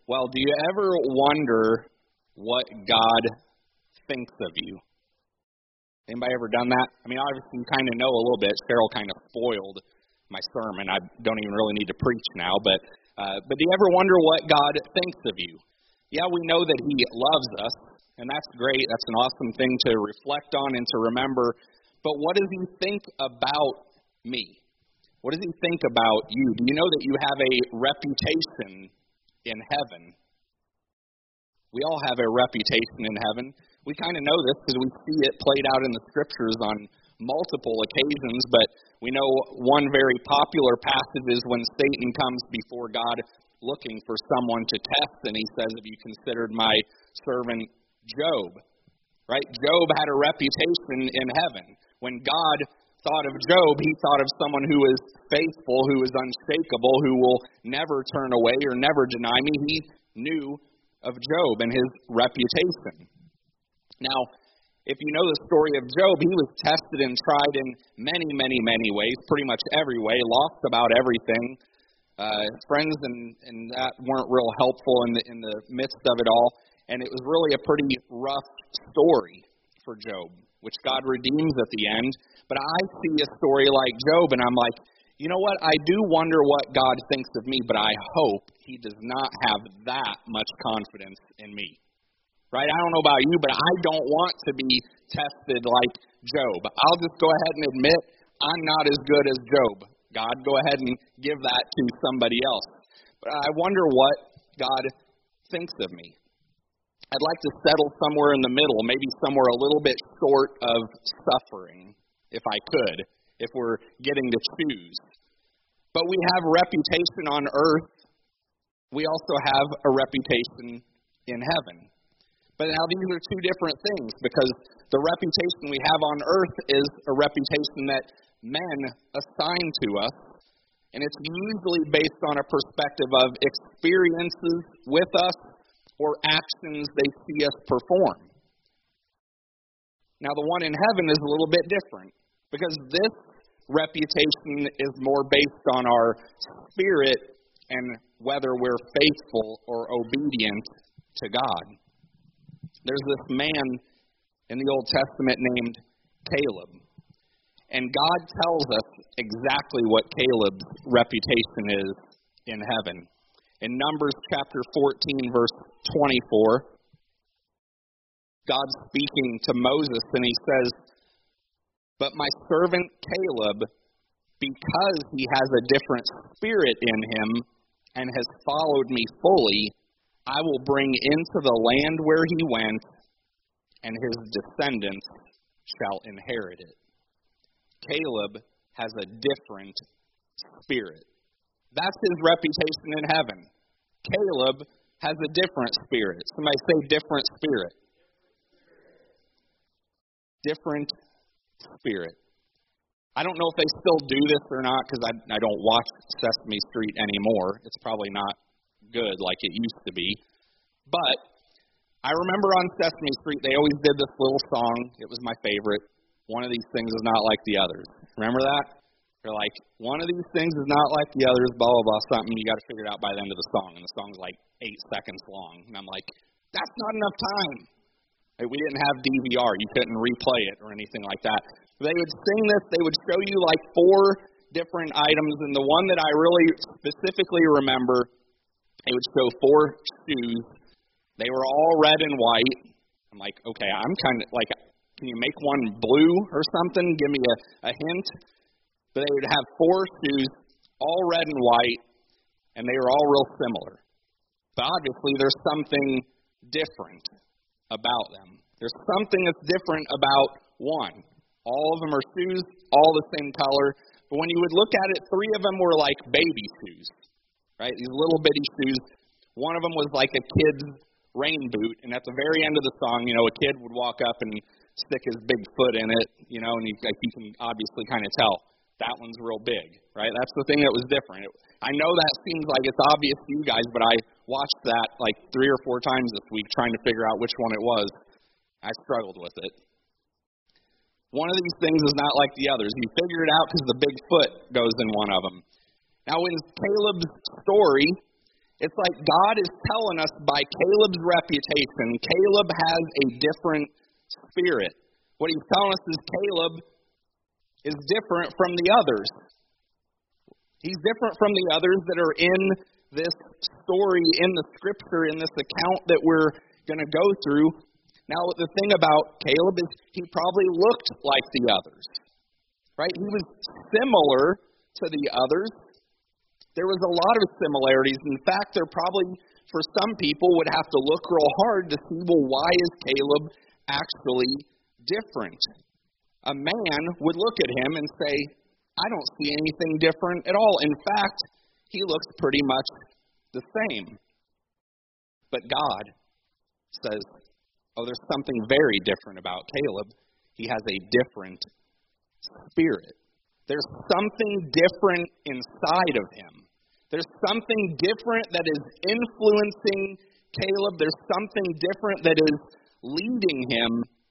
Well, do you ever wonder what God thinks of you? Anybody ever done that? I mean, obviously you kind of know a little bit. Cheryl kind of spoiled my sermon. I don't even really need to preach now, but do you ever wonder what God thinks of you? Yeah, we know that He loves us, and that's great. That's an awesome thing to reflect on and to remember. But what does He think about me? What does He think about you? Do you know that you have a reputation in heaven? We all have a reputation in heaven. We kind of know this because we see it played out in the Scriptures on multiple occasions, but we know one very popular passage is when Satan comes before God looking for someone to test, and he says, "Have you considered my servant Job?" Right? Job had a reputation in heaven. When God thought of Job, He thought of someone who is faithful, who is unshakable, who will never turn away or never deny me. He knew of Job and his reputation. Now, if you know the story of Job, he was tested and tried in many, many, many ways, pretty much every way, lost about everything. Friends and that weren't real helpful in the midst of it all, and it was really a pretty rough story for Job, which God redeems at the end. But I see a story like Job, and I'm like, you know what? I do wonder what God thinks of me, but I hope He does not have that much confidence in me. Right? I don't know about you, but I don't want to be tested like Job. I'll just go ahead and admit I'm not as good as Job. God, go ahead and give that to somebody else. But I wonder what God thinks of me. I'd like to settle somewhere in the middle, maybe somewhere a little bit short of suffering, if I could, if we're getting to choose. But we have a reputation on earth. We also have a reputation in heaven. But now these are two different things, because the reputation we have on earth is a reputation that men assign to us, and it's usually based on a perspective of experiences with us or actions they see us perform. Now the one in heaven is a little bit different, because this reputation is more based on our spirit and whether we're faithful or obedient to God. There's this man in the Old Testament named Caleb. And God tells us exactly what Caleb's reputation is in heaven. In Numbers chapter 14, verse 24, God's speaking to Moses, and He says, "But my servant Caleb, because he has a different spirit in him and has followed me fully, I will bring into the land where he went, and his descendants shall inherit it." Caleb has a different spirit. That's his reputation in heaven. Caleb has a different spirit. Somebody say different spirit. Different spirit. I don't know if they still do this or not, because I don't watch Sesame Street anymore. It's probably not good like it used to be. But I remember on Sesame Street, they always did this little song. It was my favorite. One of these things is not like the others. Remember that? They're like, one of these things is not like the others, blah, blah, blah, something. You got to figure it out by the end of the song. And the song's like 8 seconds long. And I'm like, that's not enough time. Like, we didn't have DVR. You couldn't replay it or anything like that. They would sing this. They would show you like 4 different items. And the one that I really specifically remember, they would show 4 shoes. They were all red and white. I'm like, okay, I'm kind of like, can you make one blue or something? Give me a hint. But they would have 4 shoes, all red and white, and they were all real similar. But obviously there's something different about them. There's something that's different about one. All of them are shoes, all the same color. But when you would look at it, 3 of them were like baby shoes, right? These little bitty shoes. One of them was like a kid's rain boot, and at the very end of the song, a kid would walk up and stick his big foot in it, and you can obviously kind of tell that one's real big, right? That's the thing that was different. I know that seems like it's obvious to you guys, but I watched that like 3 or 4 times this week trying to figure out which one it was. I struggled with it. One of these things is not like the others. You figure it out because the big foot goes in one of them. Now, in Caleb's story, It's like God is telling us by Caleb's reputation, Caleb has a different spirit. What he's telling us is Caleb is different from the others. He's different from the others that are in this story, in the scripture, in this account that we're going to go through. Now, the thing about Caleb is he probably looked like the others, right? He was similar to the others. There was a lot of similarities. In fact, there probably, for some people, would have to look real hard to see, well, why is Caleb actually different? A man would look at him and say, I don't see anything different at all. In fact, he looks pretty much the same. But God says, oh, there's something very different about Caleb. He has a different spirit. There's something different inside of him. There's something different that is influencing Caleb. There's something different that is leading him.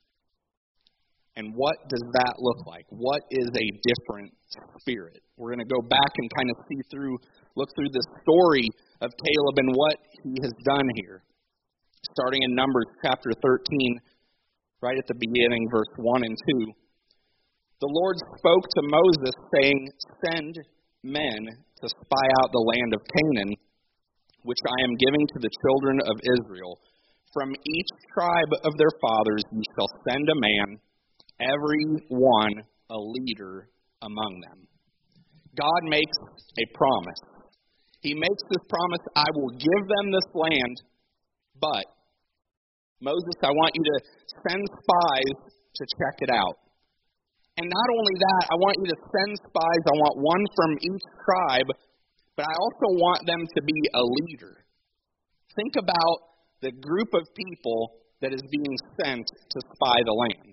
And what does that look like? What is a different spirit? We're going to go back and kind of look through the story of Caleb and what he has done here. Starting in Numbers chapter 13, right at the beginning, verse 1 and 2. The Lord spoke to Moses, saying, Send men to spy out the land of Canaan, which I am giving to the children of Israel. From each tribe of their fathers you shall send a man, every one a leader among them. God makes a promise. He makes this promise, I will give them this land, but Moses, I want you to send spies to check it out. And not only that, I want you to send spies. I want one from each tribe, but I also want them to be a leader. Think about the group of people that is being sent to spy the land.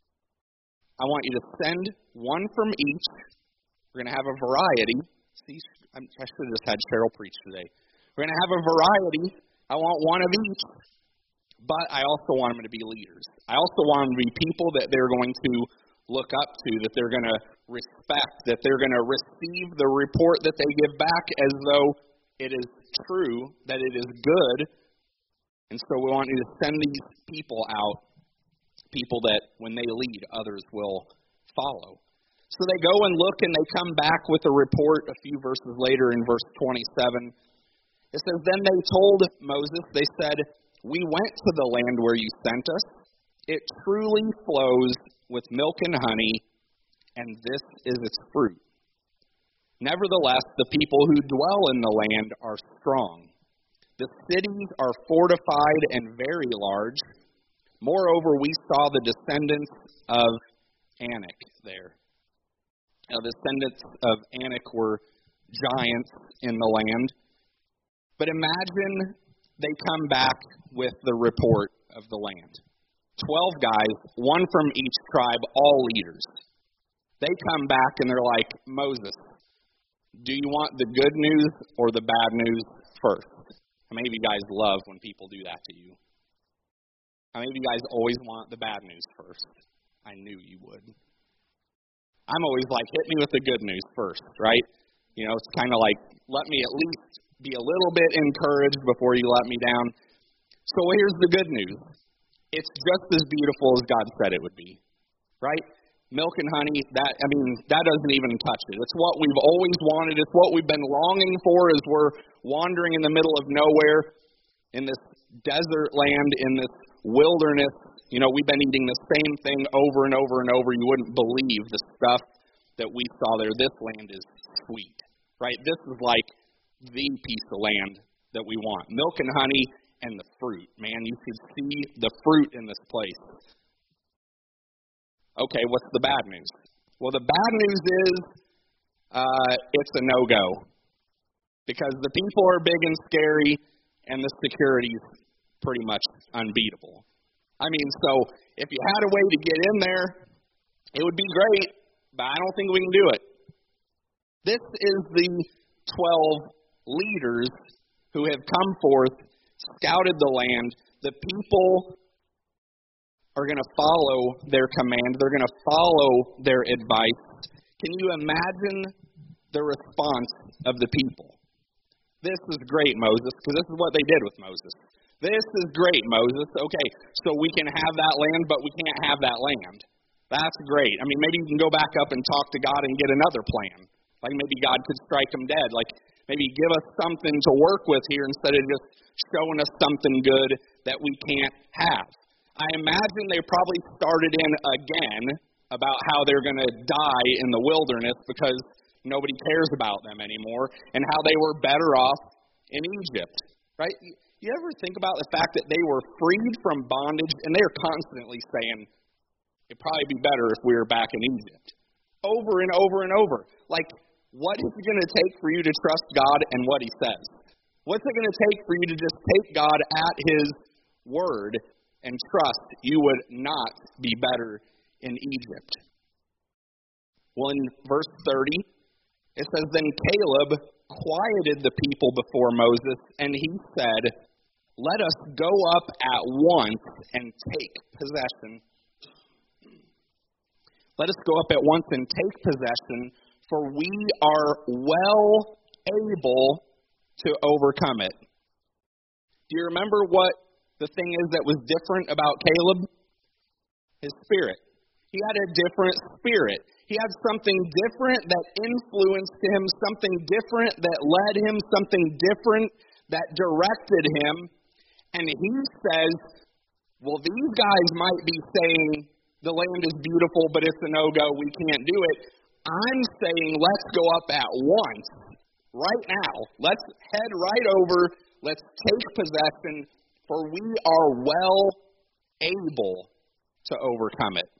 I want you to send one from each. We're going to have a variety. See, I should have just had Cheryl preach today. We're going to have a variety. I want one of each, but I also want them to be leaders. I also want them to be people that they're going to look up to, that they're going to respect, that they're going to receive the report that they give back as though it is true, that it is good. And so we want you to send these people out, people that when they lead, others will follow. So they go and look and they come back with a report a few verses later in verse 27. It says, Then they told Moses, they said, We went to the land where you sent us. It truly flows with milk and honey, and this is its fruit. Nevertheless, the people who dwell in the land are strong. The cities are fortified and very large. Moreover, we saw the descendants of Anak there. Now, the descendants of Anak were giants in the land. But imagine they come back with the report of the land. 12 guys, one from each tribe, all leaders. They come back and they're like, Moses, do you want the good news or the bad news first? How many of you guys love when people do that to you? How many of you guys always want the bad news first? I knew you would. I'm always like, hit me with the good news first, right? You know, it's kind of like, let me at least be a little bit encouraged before you let me down. So here's the good news. It's just as beautiful as God said it would be, right? Milk and honey, that doesn't even touch it. It's what we've always wanted. It's what we've been longing for as we're wandering in the middle of nowhere in this desert land, in this wilderness. You know, we've been eating the same thing over and over and over. You wouldn't believe the stuff that we saw there. This land is sweet, right? This is like the piece of land that we want. Milk and honey and the fruit. Man, you could see the fruit in this place. Okay, what's the bad news? Well, the bad news is it's a no-go. Because the people are big and scary, and the security is pretty much unbeatable. I mean, so if you had a way to get in there, it would be great, but I don't think we can do it. This is the 12 leaders who have come forth, scouted the land. The people are going to follow their command. They're going to follow their advice. Can you imagine the response of the people? This is great, Moses, because this is what they did with Moses. This is great, Moses. Okay, so we can have that land, but we can't have that land. That's great. I mean, maybe you can go back up and talk to God and get another plan. Like maybe God could strike them dead. Like maybe give us something to work with here instead of just showing us something good that we can't have. I imagine they probably started in again about how they're going to die in the wilderness because nobody cares about them anymore and how they were better off in Egypt, right? You ever think about the fact that they were freed from bondage and they're constantly saying, it'd probably be better if we were back in Egypt. Over and over and over. Like, what is it going to take for you to trust God and what He says? What's it going to take for you to just take God at His word and trust you would not be better in Egypt? Well, in verse 30, it says, Then Caleb quieted the people before Moses, and he said, Let us go up at once and take possession. Let us go up at once and take possession, for we are well able to overcome it. Do you remember what the thing is that was different about Caleb? His spirit. He had a different spirit. He had something different that influenced him, something different that led him, something different that directed him. And he says, well, these guys might be saying the land is beautiful, but it's a no-go, we can't do it. I'm saying let's go up at once, right now. Let's head right over. Let's take possession, for we are well able to overcome it.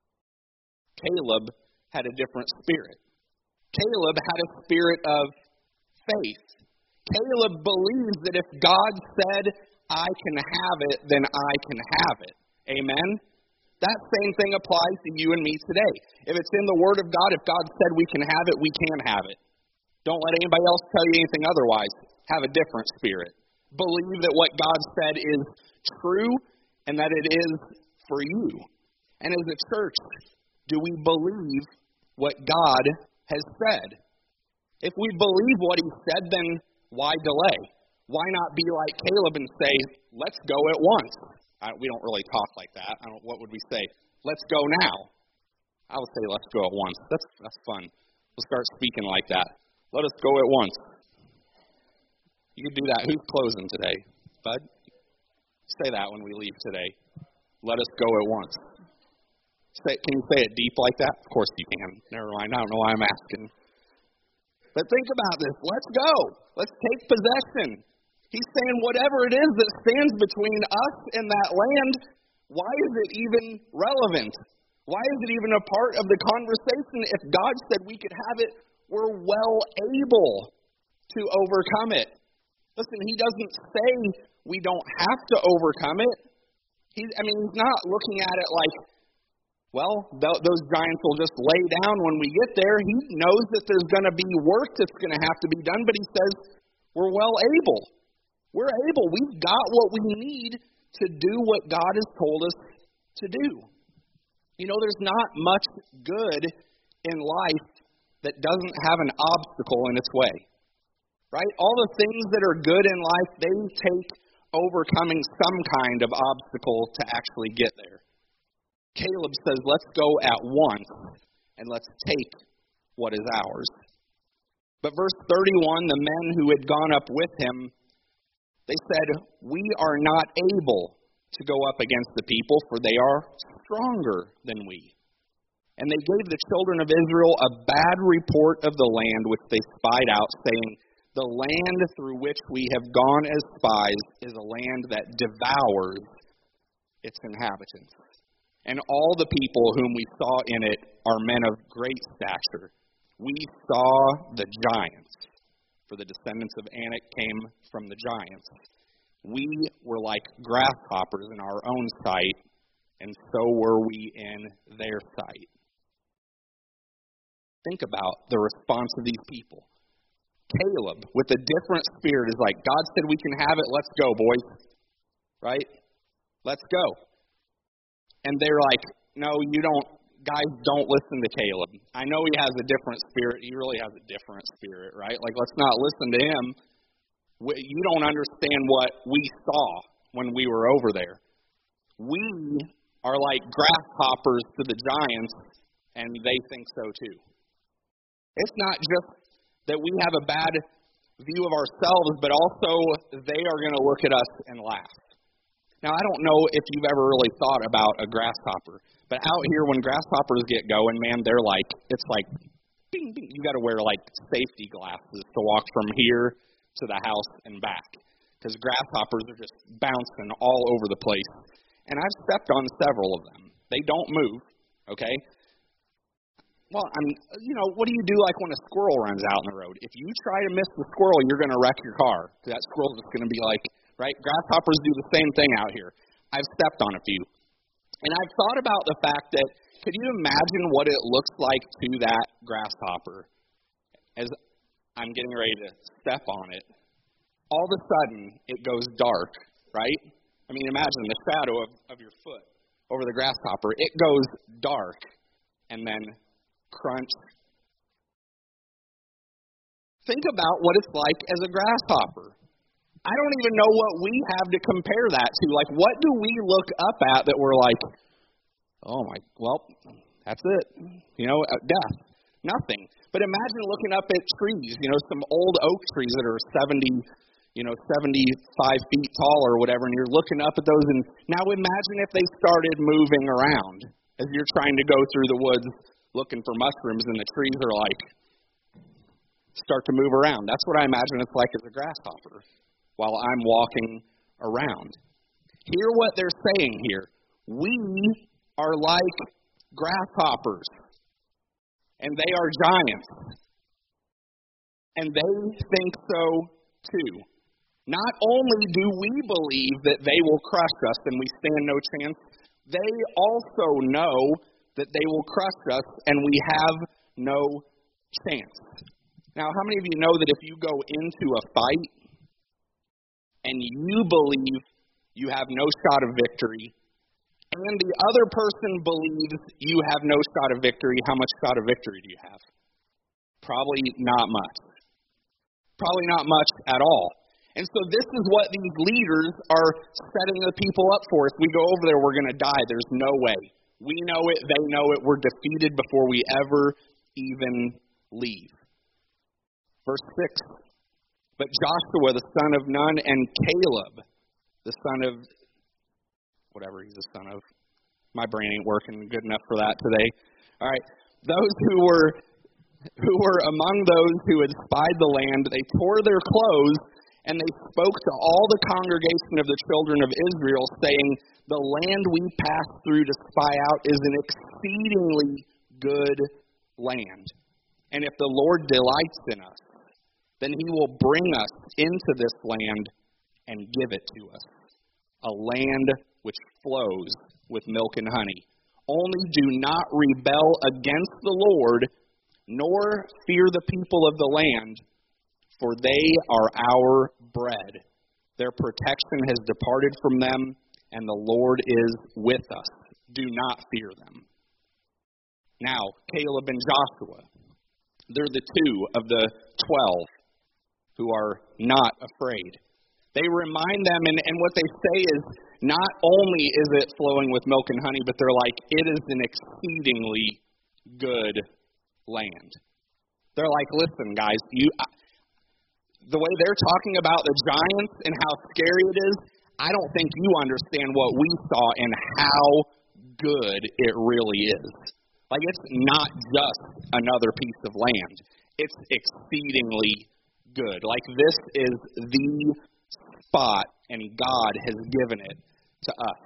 Caleb had a different spirit. Caleb had a spirit of faith. Caleb believes that if God said, I can have it, then I can have it. Amen? That same thing applies to you and me today. If it's in the Word of God, if God said we can have it, we can have it. Don't let anybody else tell you anything otherwise. Have a different spirit. Believe that what God said is true and that it is for you. And as a church, do we believe what God has said? If we believe what He said, then why delay? Why not be like Caleb and say, let's go at once? We don't really talk like that. What would we say? Let's go now. I would say let's go at once. That's fun. We'll start speaking like that. Let us go at once. You can do that. Who's closing today? Bud? Say that when we leave today. Let us go at once. Can you say it deep like that? Of course you can. Never mind. I don't know why I'm asking. But think about this. Let's go. Let's take possession. He's saying whatever it is that stands between us and that land, why is it even relevant? Why is it even a part of the conversation? If God said we could have it, we're well able to overcome it. Listen, He doesn't say we don't have to overcome it. He's not looking at it like, well, those giants will just lay down when we get there. He knows that there's going to be work that's going to have to be done, but He says we're well able. We're able. We've got what we need to do what God has told us to do. You know, there's not much good in life that doesn't have an obstacle in its way. Right? All the things that are good in life, they take overcoming some kind of obstacle to actually get there. Caleb says, let's go at once and let's take what is ours. But verse 31, the men who had gone up with him, they said, we are not able to go up against the people, for they are stronger than we. And they gave the children of Israel a bad report of the land which they spied out, saying, the land through which we have gone as spies is a land that devours its inhabitants. And all the people whom we saw in it are men of great stature. We saw the giants, for the descendants of Anak came from the giants. We were like grasshoppers in our own sight, and so were we in their sight. Think about the response of these people. Caleb, with a different spirit, is like, God said we can have it, let's go, boys. Right? Let's go. And they're like, no, you don't, guys, don't listen to Caleb. I know he has a different spirit. He really has a different spirit, right? Like, let's not listen to him. You don't understand what we saw when we were over there. We are like grasshoppers to the giants, and they think so too. It's not just that we have a bad view of ourselves, but also they are going to look at us and laugh. Now, I don't know if you've ever really thought about a grasshopper, but out here when grasshoppers get going, man, they're like, it's like, bing, bing. You got to wear like safety glasses to walk from here to the house and back, because grasshoppers are just bouncing all over the place. And I've stepped on several of them. They don't move, okay? Well, what do you do like when a squirrel runs out in the road? If you try to miss the squirrel, you're going to wreck your car. That squirrel's just going to be like, right? Grasshoppers do the same thing out here. I've stepped on a few. And I've thought about the fact that, could you imagine what it looks like to that grasshopper as I'm getting ready to step on it? All of a sudden, it goes dark, right? I mean, imagine the shadow of your foot over the grasshopper. It goes dark, and then crunch. Think about what it's like as a grasshopper. I don't even know what we have to compare that to. Like, what do we look up at that we're like, oh my, well, that's it. Death. Nothing. But imagine looking up at trees, some old oak trees that are 75 feet tall or whatever, and you're looking up at those, and now imagine if they started moving around as you're trying to go through the woods looking for mushrooms, and the trees are like, start to move around. That's what I imagine it's like as a grasshopper while I'm walking around. Hear what they're saying here. We are like grasshoppers, and they are giants, and they think so too. Not only do we believe that they will crush us and we stand no chance, they also know that they will crush us and we have no chance. Now, how many of you know that if you go into a fight and you believe you have no shot of victory, and the other person believes you have no shot of victory, how much shot of victory do you have? Probably not much. Probably not much at all. And so this is what these leaders are setting the people up for. If we go over there, we're going to die. There's no way. We know it. They know it. We're defeated before we ever even leave. Verse 6. But Joshua, the son of Nun, and Caleb, the son of whatever he's the son of. My brain ain't working good enough for that today. All right. Those who were among those who had spied the land, they tore their clothes, and they spoke to all the congregation of the children of Israel, saying, the land we passed through to spy out is an exceedingly good land. And if the Lord delights in us, then he will bring us into this land and give it to us, a land which flows with milk and honey. Only do not rebel against the Lord, nor fear the people of the land, for they are our bread. Their protection has departed from them, and the Lord is with us. Do not fear them. Now, Caleb and Joshua, they're the two of the 12 who are not afraid. They remind them, and what they say is, not only is it flowing with milk and honey, but they're like, it is an exceedingly good land. They're like, listen, guys, the way they're talking about the giants and how scary it is, I don't think you understand what we saw and how good it really is. Like, it's not just another piece of land. It's exceedingly good. Like, this is the spot, and God has given it to us.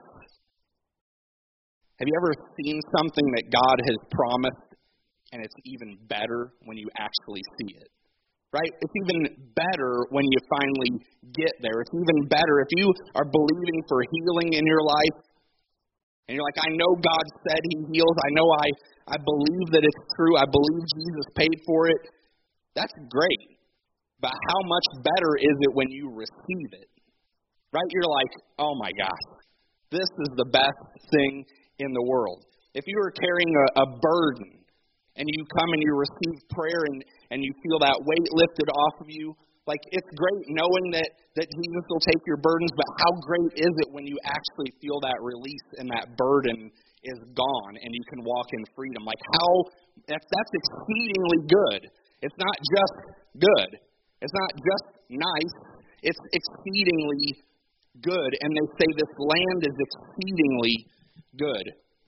Have you ever seen something that God has promised, and it's even better when you actually see it? Right? It's even better when you finally get there. It's even better if you are believing for healing in your life, and you're like, I know God said he heals. I know I believe that it's true. I believe Jesus paid for it. That's great. But how much better is it when you receive it? Right? You're like, oh my gosh, this is the best thing in the world. If you were carrying a burden and you come and you receive prayer and you feel that weight lifted off of you, Like, it's great knowing that Jesus will take your burdens, but how great is it when you actually feel that release and that burden is gone and you can walk in freedom? Like, that's exceedingly good. It's not just good. It's not just nice. It's exceedingly good. And they say this land is exceedingly good.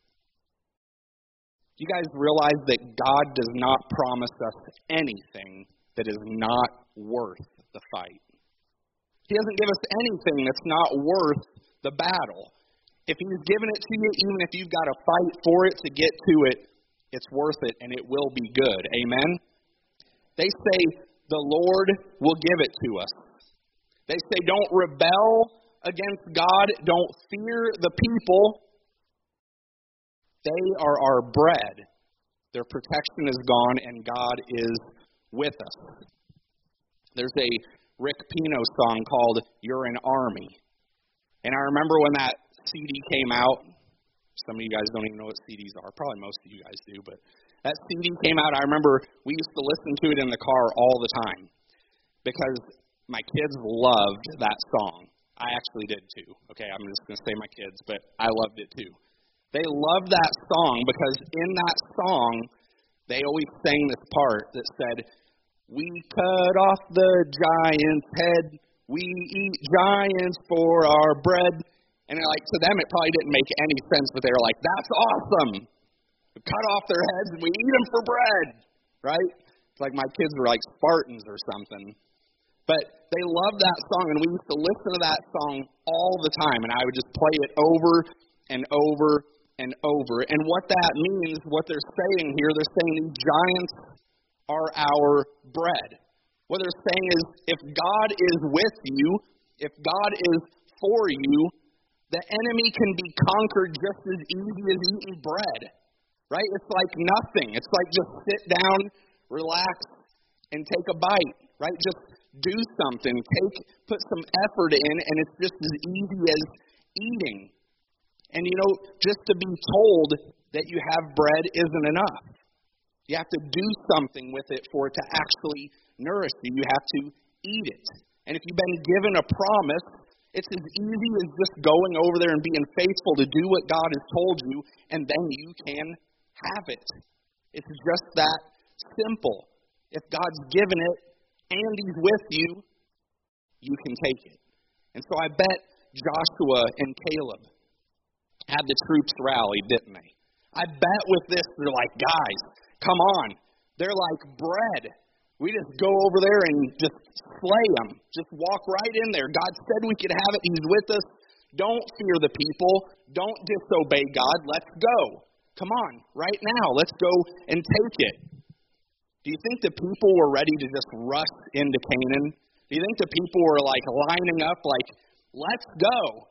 You guys realize that God does not promise us anything that is not worth the fight. He doesn't give us anything that's not worth the battle. If He's given it to you, even if you've got to fight for it to get to it, it's worth it and it will be good. Amen? They say the Lord will give it to us. They say don't rebel against God. Don't fear the people. They are our bread. Their protection is gone and God is with us. There's a Rick Pino song called You're an Army. And I remember when that CD came out. Some of you guys don't even know what CDs are. Probably most of you guys do. But that CD came out. I remember we used to listen to it in the car all the time because my kids loved that song. I actually did too. Okay, I'm just going to say my kids, but I loved it too. They loved that song because in that song, they always sang this part that said, we cut off the giant's head, we eat giants for our bread. And like to them, it probably didn't make any sense, but they were like, that's awesome. We cut off their heads and we eat them for bread, right? It's like my kids were like Spartans or something. But they loved that song, and we used to listen to that song all the time, and I would just play it over and over and over. And what that means, what they're saying here, they're saying these giants are our bread. What they're saying is, if God is with you, if God is for you, the enemy can be conquered just as easy as eating bread, right? It's like nothing. It's like just sit down, relax, and take a bite, right? Just do something. Put some effort in, and it's just as easy as eating. And just to be told that you have bread isn't enough. You have to do something with it for it to actually nourish you. You have to eat it. And if you've been given a promise, it's as easy as just going over there and being faithful to do what God has told you, and then you can have it. It's just that simple. If God's given it and He's with you, you can take it. And so I bet Joshua and Caleb had the troops rally, didn't they? I bet with this, they're like, guys, come on. They're like bread. We just go over there and just slay them. Just walk right in there. God said we could have it. He's with us. Don't fear the people. Don't disobey God. Let's go. Come on, right now. Let's go and take it. Do you think the people were ready to just rush into Canaan? Do you think the people were like lining up like, let's go?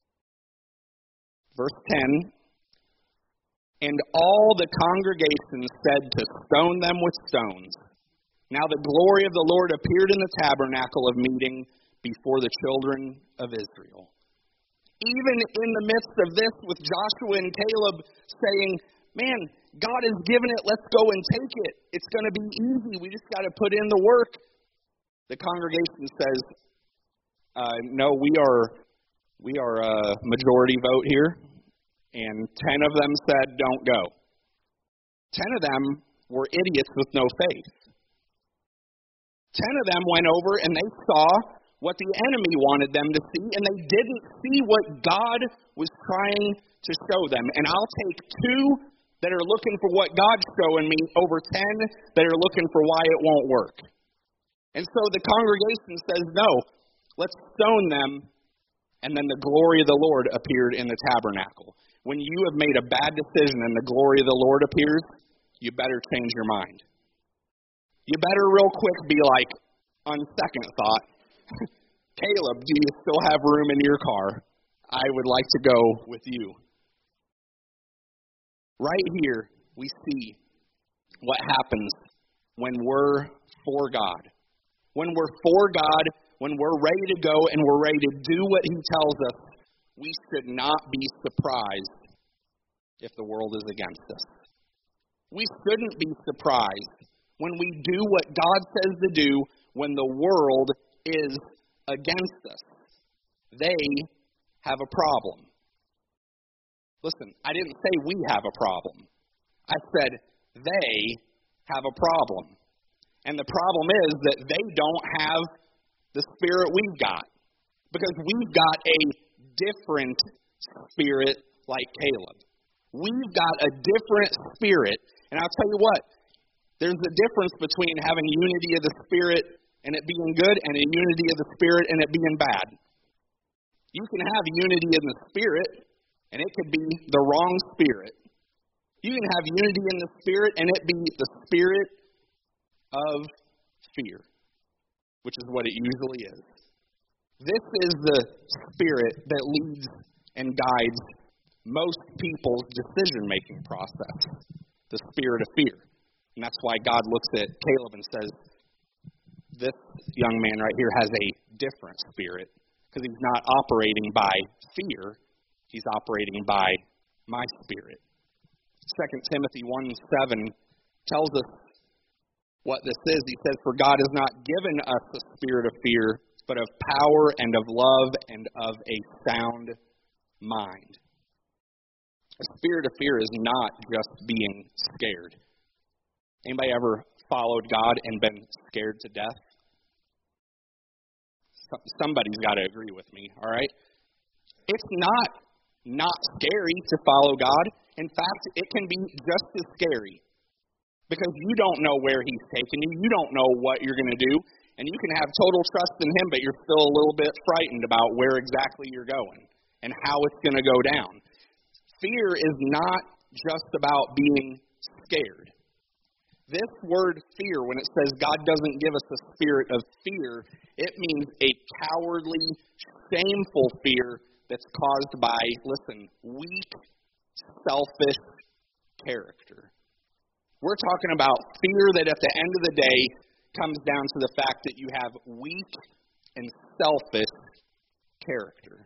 Verse 10, and all the congregation said to stone them with stones. Now the glory of the Lord appeared in the tabernacle of meeting before the children of Israel. Even in the midst of this, with Joshua and Caleb saying, man, God has given it, let's go and take it. It's going to be easy. We just got to put in the work. The congregation says, no, we are a majority vote here. And 10 of them said, don't go. 10 of them were idiots with no faith. 10 of them went over and they saw what the enemy wanted them to see, and they didn't see what God was trying to show them. And I'll take 2 that are looking for what God's showing me over 10 that are looking for why it won't work. And so the congregation says, no, let's stone them. And then the glory of the Lord appeared in the tabernacle. When you have made a bad decision and the glory of the Lord appears, you better change your mind. You better real quick be like, on second thought, Caleb, do you still have room in your car? I would like to go with you. Right here, we see what happens when we're for God. When we're for God, when we're ready to go and we're ready to do what He tells us, we should not be surprised if the world is against us. We shouldn't be surprised when we do what God says to do, when the world is against us. They have a problem. Listen, I didn't say we have a problem. I said they have a problem. And the problem is that they don't have the spirit we've got. Because we've got a different spirit like Caleb. We've got a different spirit. And I'll tell you what, there's a difference between having unity of the Spirit and it being good and a unity of the Spirit and it being bad. You can have unity in the Spirit and it could be the wrong spirit. You can have unity in the Spirit and it be the spirit of fear, which is what it usually is. This is the spirit that leads and guides most people's decision-making process, the spirit of fear. And that's why God looks at Caleb and says, this young man right here has a different spirit, because he's not operating by fear, he's operating by my spirit. 2 Timothy 1:7 tells us what this is. He says, for God has not given us a spirit of fear, but of power and of love and of a sound mind. A spirit of fear is not just being scared. Anybody ever followed God and been scared to death? Somebody's got to agree with me, all right? It's not scary to follow God. In fact, it can be just as scary because you don't know where He's taking you. You don't know what you're going to do. And you can have total trust in Him, but you're still a little bit frightened about where exactly you're going and how it's going to go down. Fear is not just about being scared. This word fear, when it says God doesn't give us a spirit of fear, it means a cowardly, shameful fear that's caused by, listen, weak, selfish character. We're talking about fear that at the end of the day comes down to the fact that you have weak and selfish character.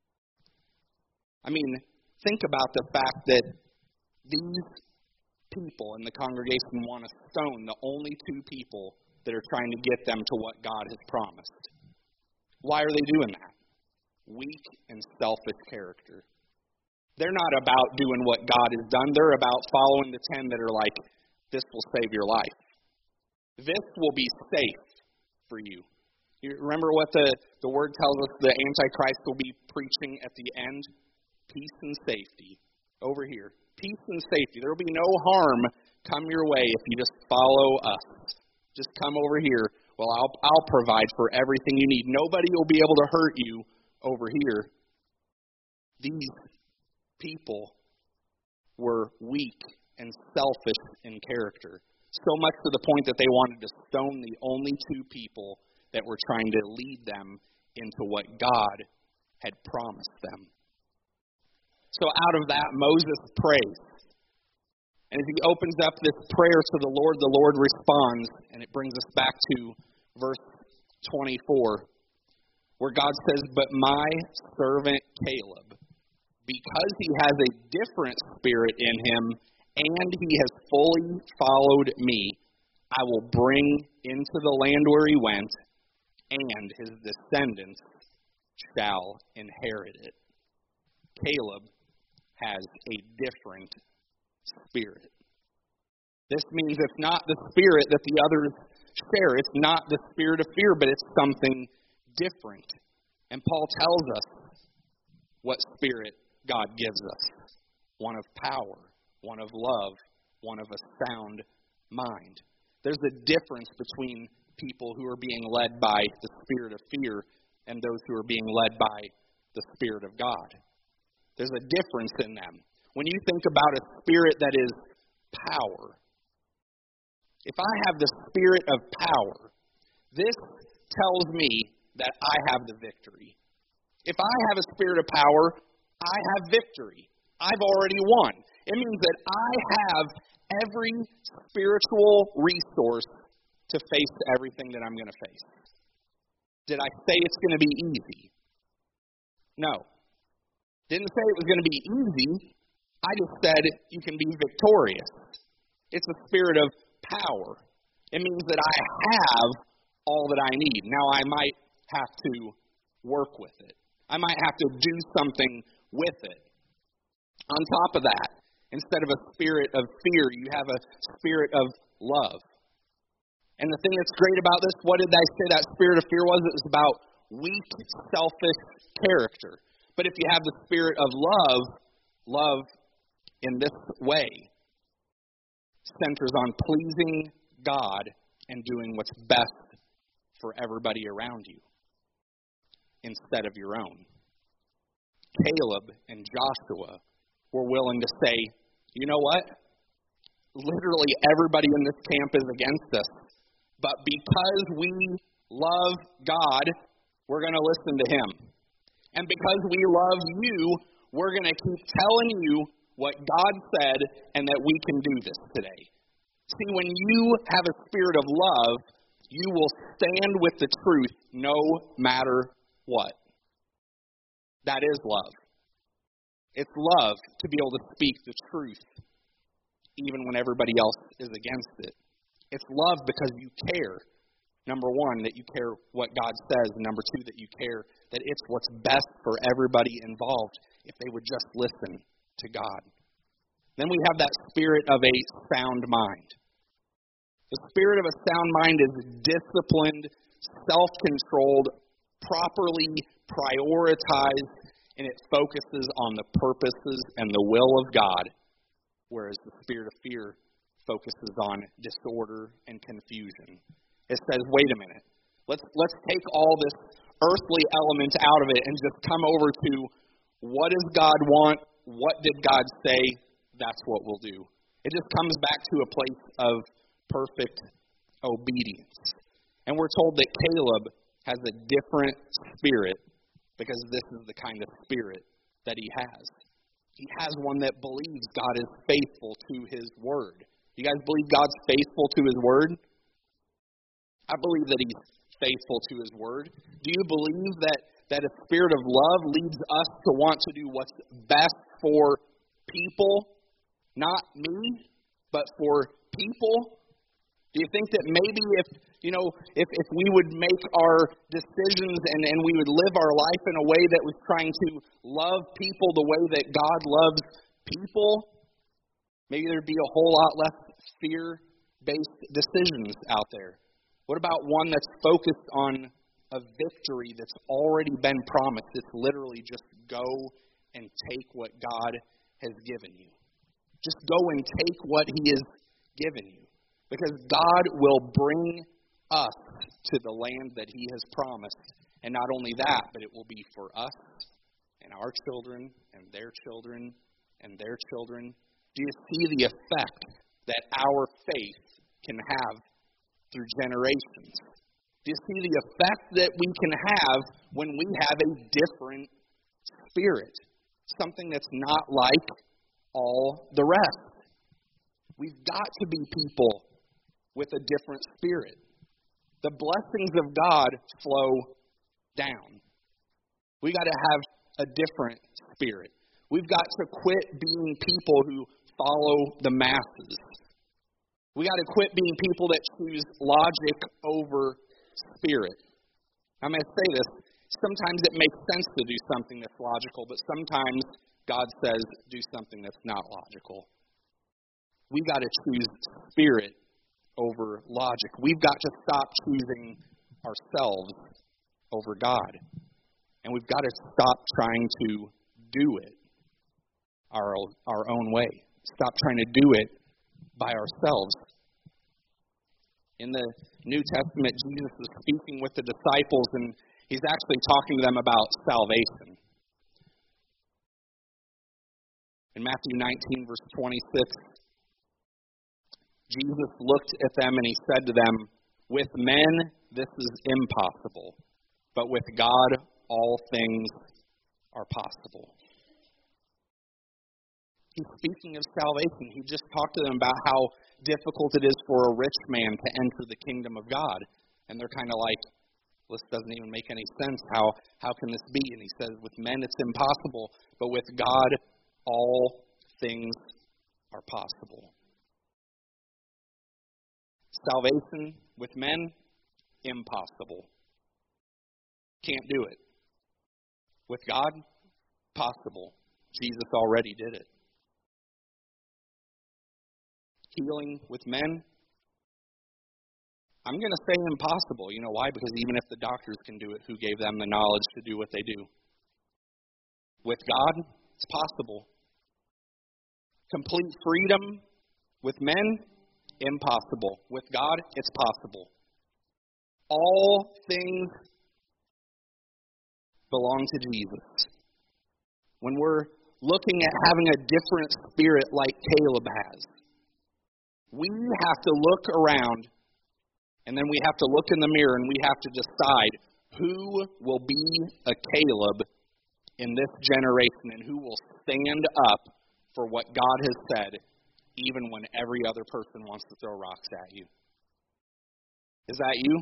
I mean, think about the fact that these people in the congregation want to stone the only two people that are trying to get them to what God has promised. Why are they doing that? Weak and selfish character. They're not about doing what God has done. They're about following the 10 that are like, this will save your life. This will be safe for you. You remember what the Word tells us the Antichrist will be preaching at the end? Peace and safety. Over here. Peace and safety. There will be no harm come your way if you just follow us. Just come over here. Well, I'll provide for everything you need. Nobody will be able to hurt you over here. These people were weak and selfish in character. So much to the point that they wanted to stone the only two people that were trying to lead them into what God had promised them. So out of that, Moses prays. And as he opens up this prayer to the Lord responds, and it brings us back to verse 24, where God says, but my servant Caleb, because he has a different spirit in him, and he has fully followed me, I will bring into the land where he went, and his descendants shall inherit it. Caleb has a different spirit. This means it's not the spirit that the others share. It's not the spirit of fear, but it's something different. And Paul tells us what spirit God gives us. One of power, one of love, one of a sound mind. There's a difference between people who are being led by the spirit of fear and those who are being led by the Spirit of God. There's a difference in them. When you think about a spirit that is power, if I have the spirit of power, this tells me that I have the victory. If I have a spirit of power, I have victory. I've already won. It means that I have every spiritual resource to face everything that I'm going to face. Did I say it's going to be easy? No. Didn't say it was going to be easy. I just said you can be victorious. It's a spirit of power. It means that I have all that I need. Now I might have to work with it. I might have to do something with it. On top of that, instead of a spirit of fear, you have a spirit of love. And the thing that's great about this, what did I say that spirit of fear was? It was about weak, selfish character. But if you have the spirit of love in this way centers on pleasing God and doing what's best for everybody around you instead of your own. Caleb and Joshua were willing to say, you know what? Literally everybody in this camp is against us. But because we love God, we're going to listen to Him. And because we love you, we're going to keep telling you what God said and that we can do this today. See, when you have a spirit of love, you will stand with the truth no matter what. That is love. It's love to be able to speak the truth even when everybody else is against it. It's love because you care. Number one, that you care what God says. And number two, that you care that it's what's best for everybody involved if they would just listen to God. Then we have that spirit of a sound mind. The spirit of a sound mind is disciplined, self-controlled, properly prioritized, and it focuses on the purposes and the will of God, whereas the spirit of fear focuses on disorder and confusion. It says, wait a minute, let's take all this earthly element out of it and just come over to what does God want, what did God say, that's what we'll do. It just comes back to a place of perfect obedience. And we're told that Caleb has a different spirit because this is the kind of spirit that he has. He has one that believes God is faithful to His word. You guys believe God's faithful to His word? I believe that He's faithful to His word. Do you believe that a spirit of love leads us to want to do what's best for people? Not me, but for people? Do you think that maybe if we would make our decisions and we would live our life in a way that was trying to love people the way that God loves people, maybe there'd be a whole lot less fear-based decisions out there? What about one that's focused on a victory that's already been promised? It's literally just go and take what God has given you. Just go and take what He has given you. Because God will bring us to the land that He has promised. And not only that, but it will be for us and our children and their children and their children. Do you see the effect that our faith can have through generations? Do you see the effect that we can have when we have a different spirit? Something that's not like all the rest. We've got to be people with a different spirit. The blessings of God flow down. We got to have a different spirit. We've got to quit being people who follow the masses. We got to quit being people that choose logic over spirit. I'm going to say this. Sometimes it makes sense to do something that's logical, but sometimes God says do something that's not logical. We got to choose spirit over logic. We've got to stop choosing ourselves over God. And we've got to stop trying to do it our own way. Stop trying to do it by ourselves. In the New Testament, Jesus is speaking with the disciples, and He's actually talking to them about salvation. In Matthew 19, verse 26, Jesus looked at them and He said to them, with men this is impossible, but with God all things are possible. He's speaking of salvation. He just talked to them about how difficult it is for a rich man to enter the kingdom of God. And they're kind of like, this doesn't even make any sense. How can this be? And He says, with men it's impossible, but with God all things are possible. Salvation with men, impossible. Can't do it. With God, possible. Jesus already did it. Healing with men, I'm going to say impossible. You know why? Because even if the doctors can do it, who gave them the knowledge to do what they do? With God, it's possible. Complete freedom with men, impossible. With God, it's possible. All things belong to Jesus. When we're looking at having a different spirit like Caleb has, we have to look around, and then we have to look in the mirror, and we have to decide who will be a Caleb in this generation and who will stand up for what God has said, even when every other person wants to throw rocks at you. Is that you?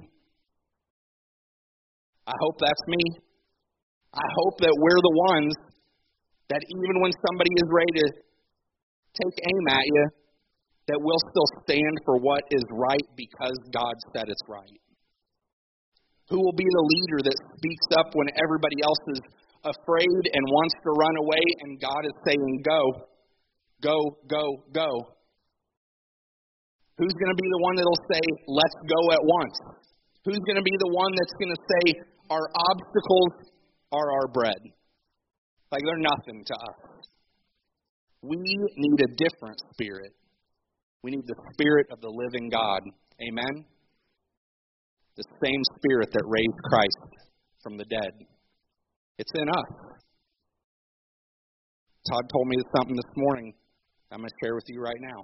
I hope that's me. I hope that we're the ones that even when somebody is ready to take aim at you, that we'll still stand for what is right because God said it's right. Who will be the leader that speaks up when everybody else is afraid and wants to run away and God is saying, go, go, go, go? Who's going to be the one that will say, let's go at once? Who's going to be the one that's going to say, our obstacles are our bread? Like they're nothing to us. We need a different spirit. We need the Spirit of the living God. Amen? The same Spirit that raised Christ from the dead. It's in us. Todd told me something this morning I'm going to share with you right now.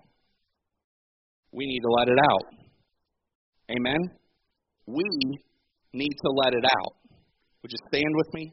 We need to let it out. Amen? We need to let it out. Would you stand with me?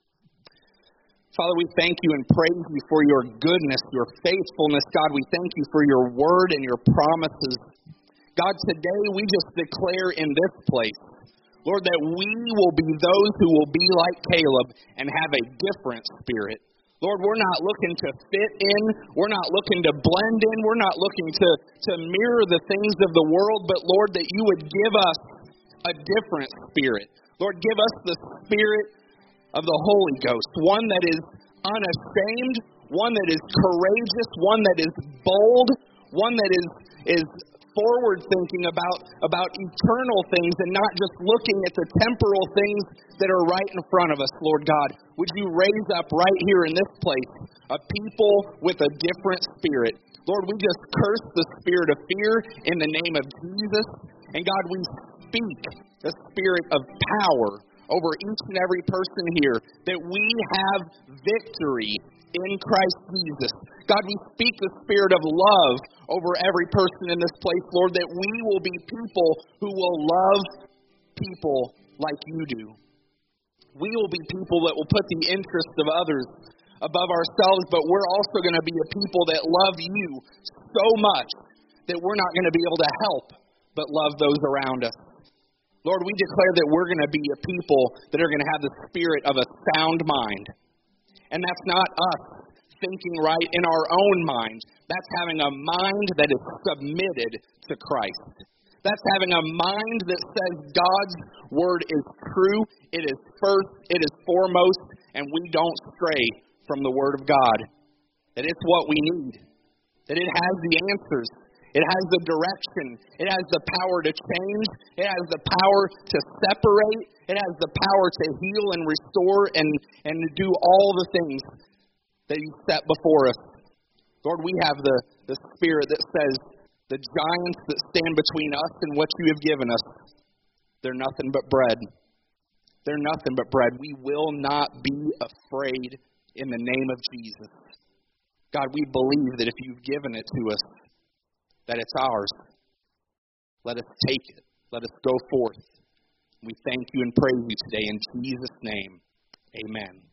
Father, we thank you and praise you for your goodness, your faithfulness. God, we thank you for your word and your promises. God, today we just declare in this place, Lord, that we will be those who will be like Caleb and have a different spirit. Lord, we're not looking to fit in. We're not looking to blend in. We're not looking to mirror the things of the world, but Lord, that you would give us a different spirit. Lord, give us the spirit of the Holy Ghost, one that is unashamed, one that is courageous, one that is bold, one that is forward thinking about eternal things and not just looking at the temporal things that are right in front of us, Lord God. Would you raise up right here in this place a people with a different spirit? Lord, we just curse the spirit of fear in the name of Jesus. And God, we speak the spirit of power over each and every person here, that we have victory in Christ Jesus. God, we speak the spirit of love over every person in this place, Lord, that we will be people who will love people like you do. We will be people that will put the interests of others above ourselves, but we're also going to be a people that love you so much that we're not going to be able to help but love those around us. Lord, we declare that we're going to be a people that are going to have the spirit of a sound mind. And that's not us thinking right in our own mind. That's having a mind that is submitted to Christ. That's having a mind that says God's word is true, it is first, it is foremost, and we don't stray from the word of God. That it's what we need. That it has the answers. It has the direction. It has the power to change. It has the power to separate. It has the power to heal and restore and do all the things that you set before us. Lord, we have the spirit that says the giants that stand between us and what you have given us, they're nothing but bread. They're nothing but bread. We will not be afraid in the name of Jesus. God, we believe that if you've given it to us, that it's ours. Let us take it. Let us go forth. We thank you and praise you today in Jesus' name. Amen.